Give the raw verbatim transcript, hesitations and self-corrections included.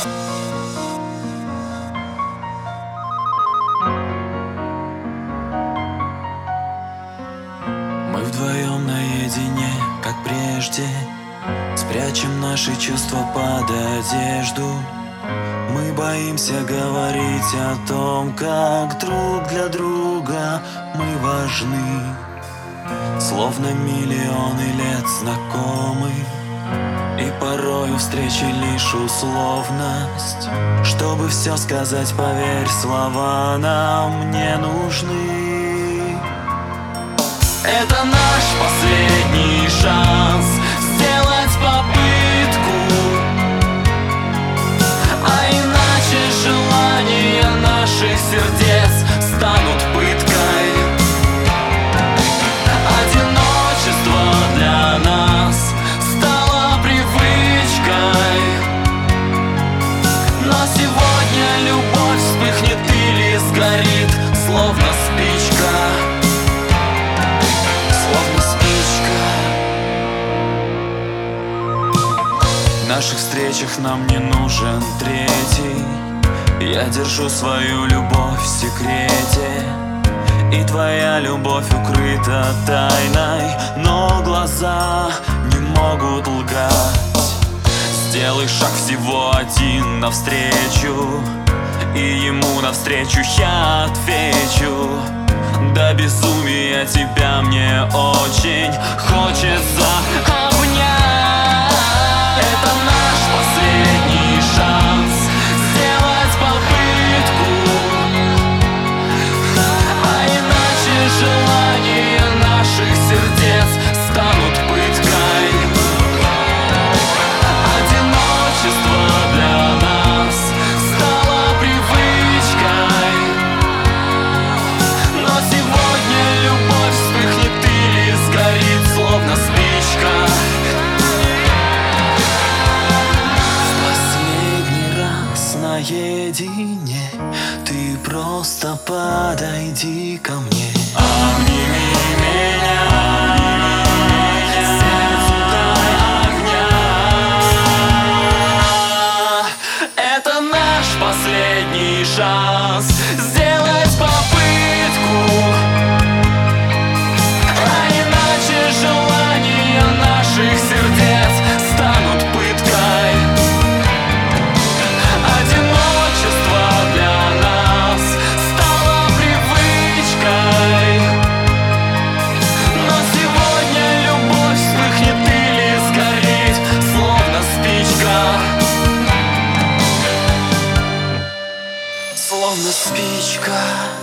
Мы вдвоем наедине, как прежде, спрячем наши чувства под одежду. Мы боимся говорить о том, как друг для друга мы важны. Словно миллионы лет знакомы, и порою встречи лишь условность. Чтобы все сказать, поверь, слова нам не нужны. Это наш последний шанс сделать попытку, а иначе желания наших сердец станут пыткой. Одиночество для нас стало привычкой, но сегодня любовь вспыхнет или сгорит, словно спичка. В наших встречах нам не нужен третий. Я держу свою любовь в секрете, и твоя любовь укрыта тайной, но глаза не могут лгать. Сделай шаг всего один навстречу, и ему навстречу я отвечу. До безумия тебя мне очень хочется обнять. Это наш последний шанс сделать попытку, а иначе желания наших сердец станут пыткой. Одиночество для нас стало привычкой, но сегодня любовь вспыхнет или сгорит, словно спичка. Наедине ты просто подойди ко мне, обними меня, сердцу дай огня. Это наш последний шанс сделать попытку, а иначе желания наших сердец станут пыткой. Словно спичка.